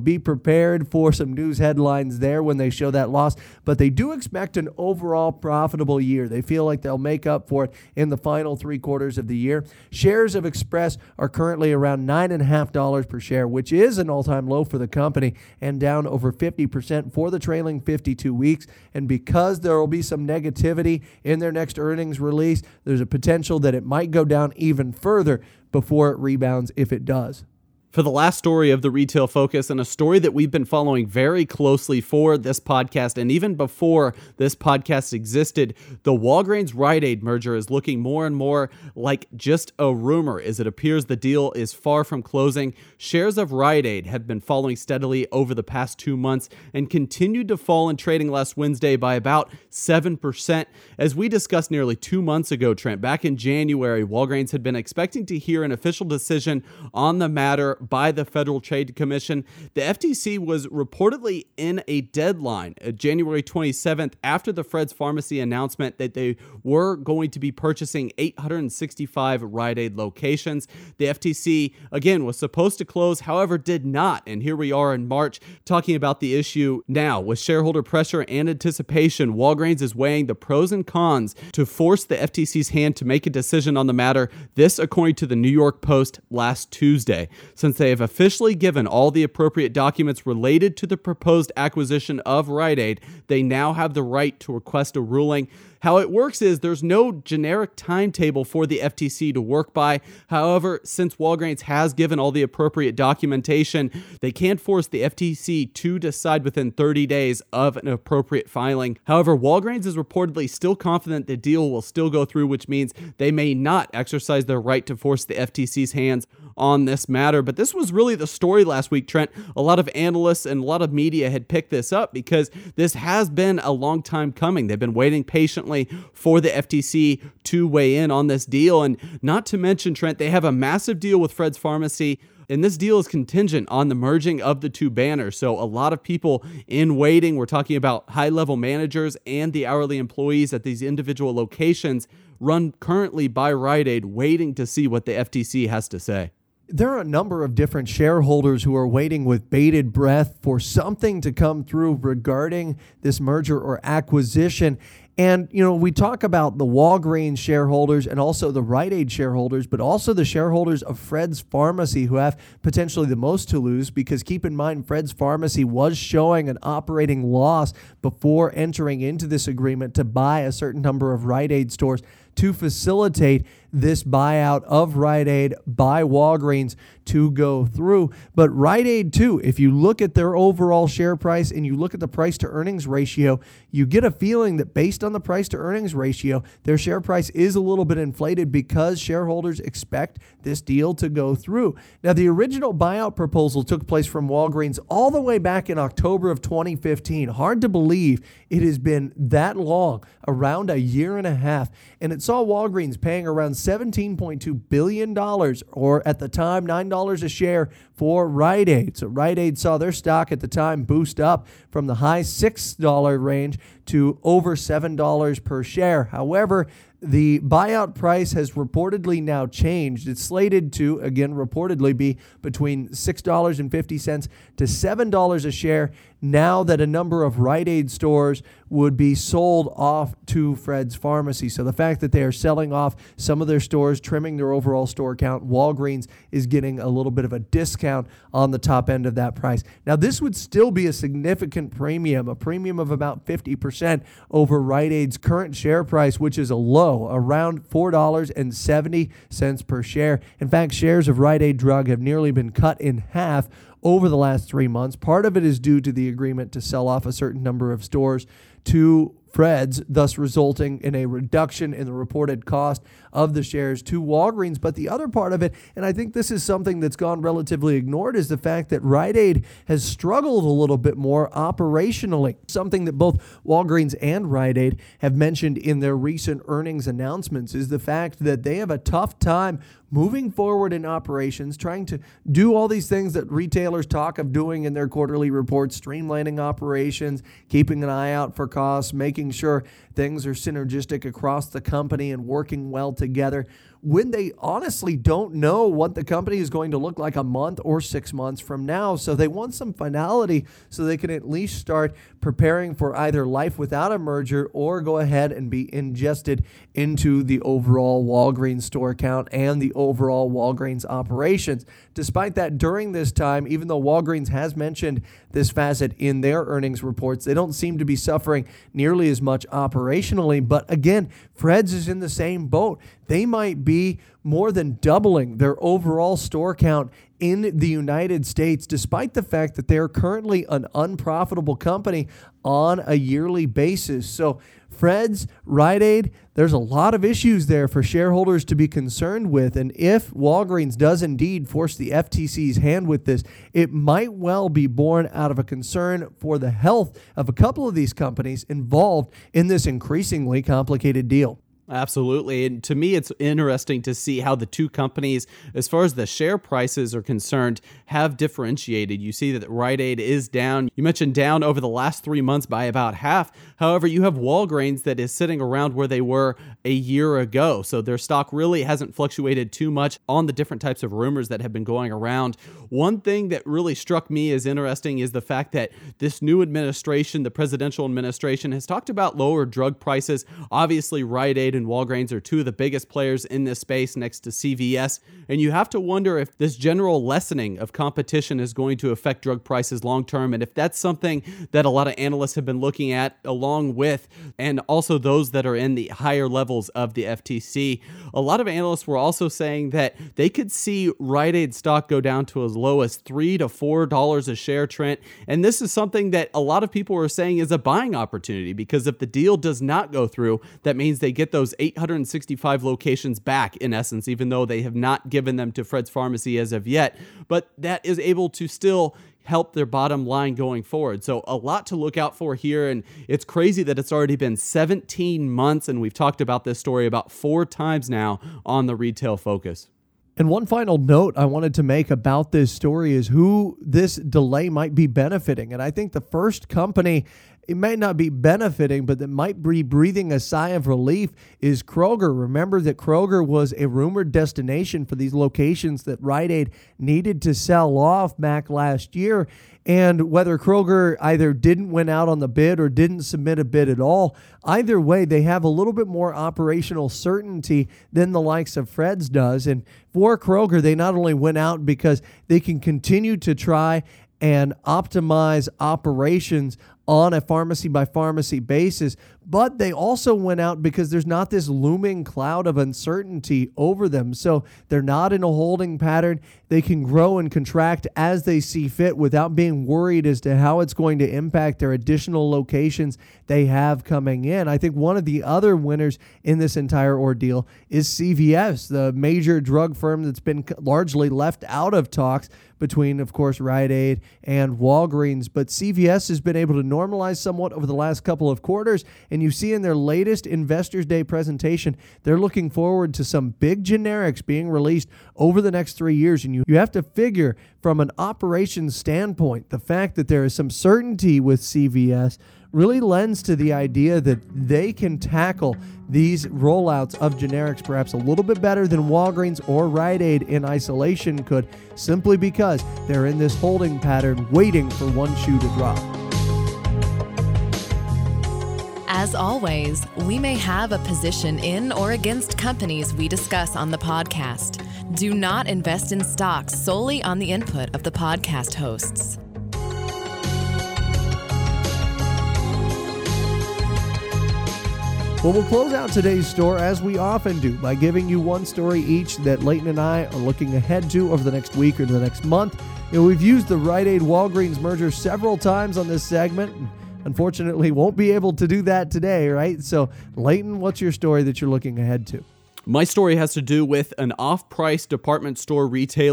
B: be prepared for some news headlines there when they show that loss, but they do expect an overall profitable year. They feel like they'll make up for it in the final three quarters of the year. Shares of Express are currently around nine point five dollars per share, which is an all-time low for the company and down over fifty percent for the trailing fifty-two weeks. And because there will be some negativity in their next earnings release, there's a potential that it might go down even further before it rebounds if it does.
C: For the last story of the Retail Focus, and a story that we've been following very closely for this podcast, and even before this podcast existed, the Walgreens-Rite Aid merger is looking more and more like just a rumor, as it appears the deal is far from closing. Shares of Rite Aid have been falling steadily over the past two months and continued to fall in trading last Wednesday by about seven percent. As we discussed nearly two months ago, Trent, back in January, Walgreens had been expecting to hear an official decision on the matter by the Federal Trade Commission. The F T C was reportedly in a deadline, uh, January twenty-seventh, after the Fred's Pharmacy announcement that they were going to be purchasing eight hundred sixty-five Rite Aid locations. The F T C, again, was supposed to close, however, did not. And here we are in March talking about the issue now. With shareholder pressure and anticipation, Walgreens is weighing the pros and cons to force the F T C's hand to make a decision on the matter. This, according to the New York Post last Tuesday. Since they have officially given all the appropriate documents related to the proposed acquisition of Rite Aid, they now have the right to request a ruling. How it works is there's no generic timetable for the F T C to work by. However, since Walgreens has given all the appropriate documentation, they can't force the F T C to decide within thirty days of an appropriate filing. However, Walgreens is reportedly still confident the deal will still go through, which means they may not exercise their right to force the F T C's hands on this matter. But this was really the story last week, Trent. A lot of analysts and a lot of media had picked this up because this has been a long time coming. They've been waiting patiently for the F T C to weigh in on this deal. And not to mention, Trent, they have a massive deal with Fred's Pharmacy, and this deal is contingent on the merging of the two banners. So a lot of people in waiting, we're talking about high-level managers and the hourly employees at these individual locations run currently by Rite Aid, waiting to see what the F T C has to say.
B: There are a number of different shareholders who are waiting with bated breath for something to come through regarding this merger or acquisition. And, you know, we talk about the Walgreens shareholders and also the Rite Aid shareholders, but also the shareholders of Fred's Pharmacy who have potentially the most to lose, because keep in mind, Fred's Pharmacy was showing an operating loss before entering into this agreement to buy a certain number of Rite Aid stores to facilitate this buyout of Rite Aid by Walgreens to go through. But Rite Aid too, if you look at their overall share price and you look at the price to earnings ratio, you get a feeling that based on the price to earnings ratio, their share price is a little bit inflated because shareholders expect this deal to go through. Now, the original buyout proposal took place from Walgreens all the way back in October of twenty fifteen. Hard to believe it has been that long, around a year and a half, and it saw Walgreens paying around seventeen point two billion dollars, or at the time, nine dollars a share for Rite Aid. So Rite Aid saw their stock at the time boost up from the high six dollars range to over seven dollars per share. However, the buyout price has reportedly now changed. It's slated to, again, reportedly be between six dollars and fifty cents to seven dollars a share, now that a number of Rite Aid stores would be sold off to Fred's Pharmacy. So the fact that they are selling off some of their stores, trimming their overall store count, Walgreens is getting a little bit of a discount on the top end of that price. Now, this would still be a significant premium, a premium of about fifty percent over Rite Aid's current share price, which is a low, around four dollars and seventy cents per share. In fact, shares of Rite Aid Drug have nearly been cut in half over the last three months. Part of it is due to the agreement to sell off a certain number of stores to Fred's, thus resulting in a reduction in the reported cost of the shares to Walgreens. But the other part of it, and I think this is something that's gone relatively ignored, is the fact that Rite Aid has struggled a little bit more operationally. Something that both Walgreens and Rite Aid have mentioned in their recent earnings announcements is the fact that they have a tough time moving forward in operations, trying to do all these things that retailers talk of doing in their quarterly reports, streamlining operations, keeping an eye out for costs, making sure things are synergistic across the company and working well together. when they honestly don't know what the company is going to look like a month or six months from now. So they want some finality so they can at least start preparing for either life without a merger or go ahead and be ingested into the overall Walgreens store count and the overall Walgreens operations. Despite that, during this time, even though Walgreens has mentioned this facet in their earnings reports, they don't seem to be suffering nearly as much operationally. But again, Fred's is in the same boat. They might be more than doubling their overall store count in the United States, despite the fact that they're currently an unprofitable company on a yearly basis. So Fred's, Rite Aid, there's a lot of issues there for shareholders to be concerned with. And if Walgreens does indeed force the F T C's hand with this, it might well be born out of a concern for the health of a couple of these companies involved in this increasingly complicated deal.
C: Absolutely. And to me, it's interesting to see how the two companies, as far as the share prices are concerned, have differentiated. You see that Rite Aid is down. You mentioned down over the last three months by about half. However, you have Walgreens that is sitting around where they were a year ago. So their stock really hasn't fluctuated too much on the different types of rumors that have been going around. One thing that really struck me as interesting is the fact that this new administration, the presidential administration, has talked about lower drug prices. Obviously, Rite Aid and Walgreens are two of the biggest players in this space next to C V S, and you have to wonder if this general lessening of competition is going to affect drug prices long term, and if that's something that a lot of analysts have been looking at, along with, and also those that are in the higher levels of the F T C. A lot of analysts were also saying that they could see Rite Aid stock go down to as low as three to four dollars a share, Trent, and this is something that a lot of people are saying is a buying opportunity, because if the deal does not go through, that means they get those eight hundred sixty-five locations back, in essence, even though they have not given them to Fred's Pharmacy as of yet. But that is able to still help their bottom line going forward. So a lot to look out for here. And it's crazy that it's already been seventeen months. And we've talked about this story about four times now on the Retail Focus.
B: And one final note I wanted to make about this story is who this delay might be benefiting. And I think the first company, it may not be benefiting, but that might be breathing a sigh of relief is Kroger. Remember that Kroger was a rumored destination for these locations that Rite Aid needed to sell off back last year. And whether Kroger either didn't win out on the bid or didn't submit a bid at all, either way, they have a little bit more operational certainty than the likes of Fred's does. And for Kroger, they not only went out because they can continue to try and optimize operations on a pharmacy by pharmacy basis, but they also went out because there's not this looming cloud of uncertainty over them. So they're not in a holding pattern. They can grow and contract as they see fit without being worried as to how it's going to impact their additional locations they have coming in. I think one of the other winners in this entire ordeal is C V S, the major drug firm that's been largely left out of talks between, of course, Rite Aid and Walgreens. But C V S has been able to normalize somewhat over the last couple of quarters. And you see in their latest Investors Day presentation, they're looking forward to some big generics being released over the next three years. And you, you have to figure from an operations standpoint, the fact that there is some certainty with C V S really lends to the idea that they can tackle these rollouts of generics perhaps a little bit better than Walgreens or Rite Aid in isolation could, simply because they're in this holding pattern waiting for one shoe to drop.
A: As always, we may have a position in or against companies we discuss on the podcast. Do not invest in stocks solely on the input of the podcast hosts.
B: Well, we'll close out today's store as we often do by giving you one story each that Leighton and I are looking ahead to over the next week or the next month. You know, we've used the Rite Aid-Walgreens merger several times on this segment. Unfortunately, won't be able to do that today, right? So, Leighton, what's your story that you're looking ahead to?
C: My story has to do with an off-price department store retailer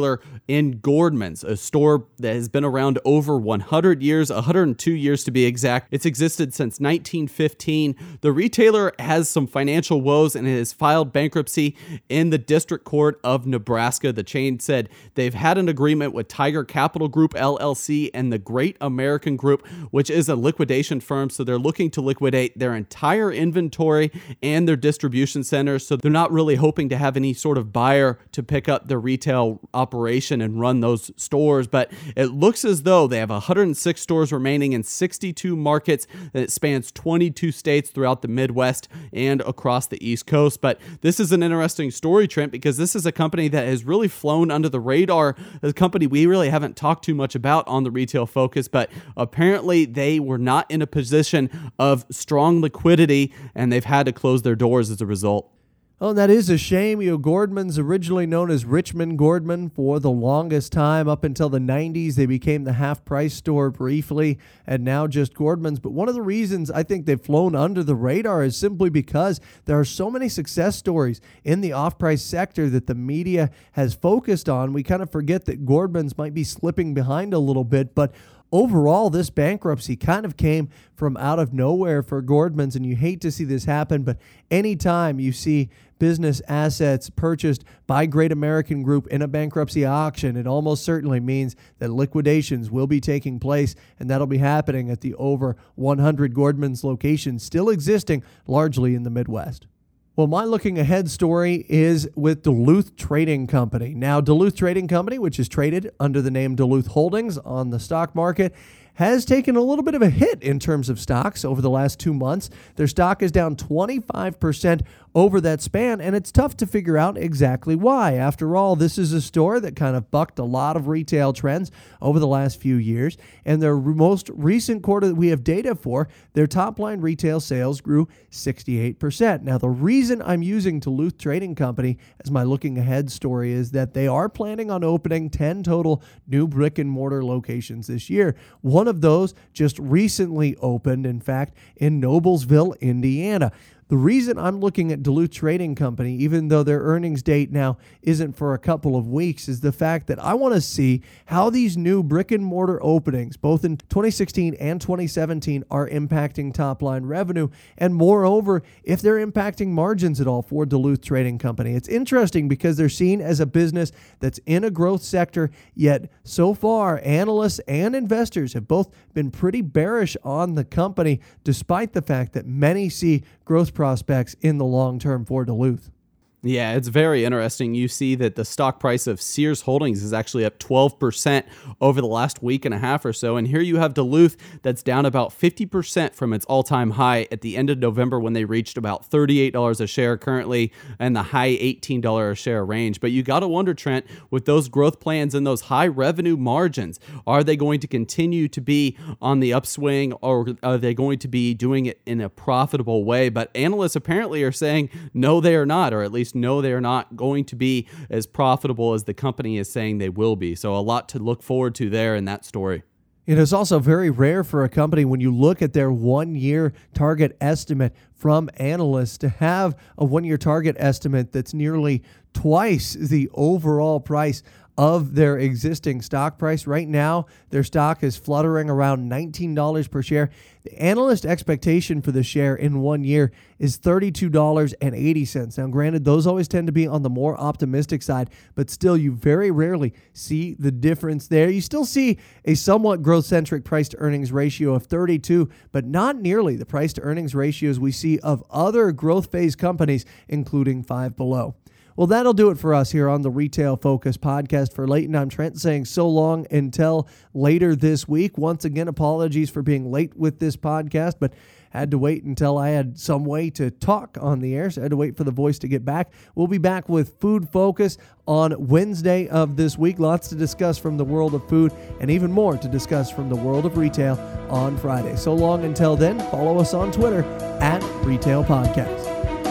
C: in Gordman's, a store that has been around over one hundred years, one hundred two years to be exact. It's existed since nineteen fifteen. The retailer has some financial woes and has filed bankruptcy in the District Court of Nebraska. The chain said they've had an agreement with Tiger Capital Group, L L C, and the Great American Group, which is a liquidation firm. So they're looking to liquidate their entire inventory and their distribution centers. So they're not really hoping to have any sort of buyer to pick up their retail operation and run those stores. But it looks as though they have one hundred six stores remaining in sixty-two markets, and it spans twenty-two states throughout the Midwest and across the East Coast. But this is an interesting story, Trent, because this is a company that has really flown under the radar, a company we really haven't talked too much about on the Retail Focus, but apparently they were not in a position of strong liquidity, and they've had to close their doors as a result.
B: Oh, that is a shame. You know, Gordman's, originally known as Richmond Gordman for the longest time. Up until the nineties, they became the half-price store briefly, and now just Gordman's. But one of the reasons I think they've flown under the radar is simply because there are so many success stories in the off-price sector that the media has focused on. We kind of forget that Gordman's might be slipping behind a little bit, but overall, this bankruptcy kind of came from out of nowhere for Gordman's, and you hate to see this happen, but anytime you see business assets purchased by Great American Group in a bankruptcy auction, it almost certainly means that liquidations will be taking place, and that'll be happening at the over one hundred Gordman's locations still existing largely in the Midwest. Well, my looking ahead story is with Duluth Trading Company. Now, Duluth Trading Company, which is traded under the name Duluth Holdings on the stock market, has taken a little bit of a hit in terms of stocks over the last two months. Their stock is down twenty-five percent over that span, and it's tough to figure out exactly why. After all, this is a store that kind of bucked a lot of retail trends over the last few years, and their most recent quarter that we have data for, their top-line retail sales grew sixty-eight percent. Now, the reason I'm using Duluth Trading Company as my looking ahead story is that they are planning on opening ten total new brick-and-mortar locations this year. One of those just recently opened, in fact, in Noblesville, Indiana. The reason I'm looking at Duluth Trading Company, even though their earnings date now isn't for a couple of weeks, is the fact that I want to see how these new brick and mortar openings, both in twenty sixteen and twenty seventeen, are impacting top-line revenue, and moreover, if they're impacting margins at all for Duluth Trading Company. It's interesting because they're seen as a business that's in a growth sector, yet so far, analysts and investors have both been pretty bearish on the company, despite the fact that many see growth prospects in the long term for Duluth.
C: Yeah, it's very interesting. You see that the stock price of Sears Holdings is actually up twelve percent over the last week and a half or so. And here you have Duluth that's down about fifty percent from its all-time high at the end of November when they reached about thirty-eight dollars a share, currently in the high eighteen dollars a share range. But you got to wonder, Trent, with those growth plans and those high revenue margins, are they going to continue to be on the upswing, or are they going to be doing it in a profitable way? But analysts apparently are saying no, they are not, or at least no, they're not going to be as profitable as the company is saying they will be. So a lot to look forward to there in that story.
B: It is also very rare for a company, when you look at their one-year target estimate from analysts, to have a one-year target estimate that's nearly twice the overall price of their existing stock price. Right now, their stock is fluttering around nineteen dollars per share. The analyst expectation for the share in one year is thirty-two dollars and eighty cents. Now, granted, those always tend to be on the more optimistic side, but still, you very rarely see the difference there. You still see a somewhat growth-centric price-to-earnings ratio of thirty-two, but not nearly the price-to-earnings ratios we see of other growth phase companies, including Five Below. Well, that'll do it for us here on the Retail Focus podcast. For Leighton, I'm Trent saying so long until later this week. Once again, apologies for being late with this podcast, but had to wait until I had some way to talk on the air, so I had to wait for the voice to get back. We'll be back with Food Focus on Wednesday of this week. Lots to discuss from the world of food, and even more to discuss from the world of retail on Friday. So long until then, follow us on Twitter at Retail Podcast.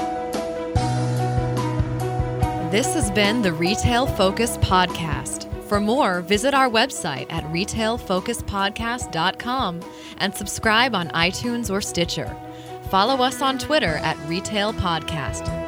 A: This has been the Retail Focus Podcast. For more, visit our website at retail focus podcast dot com and subscribe on iTunes or Stitcher. Follow us on Twitter at Retail Podcast.